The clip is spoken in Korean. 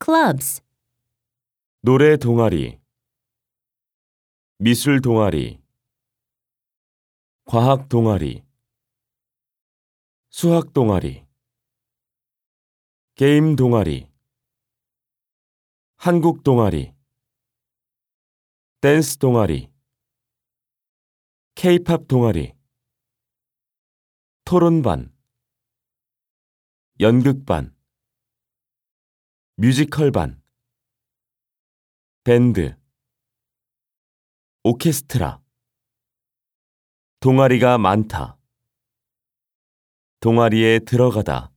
clubs, 노래 동아리, 미술 동아리, 과학 동아리, 수학 동아리, 게임 동아리, 한국 동아리, 댄스 동아리, K-팝 동아리, 토론반, 연극반, 뮤지컬반, 밴드, 오케스트라. 동아리가 많다. 동아리에 들어가다.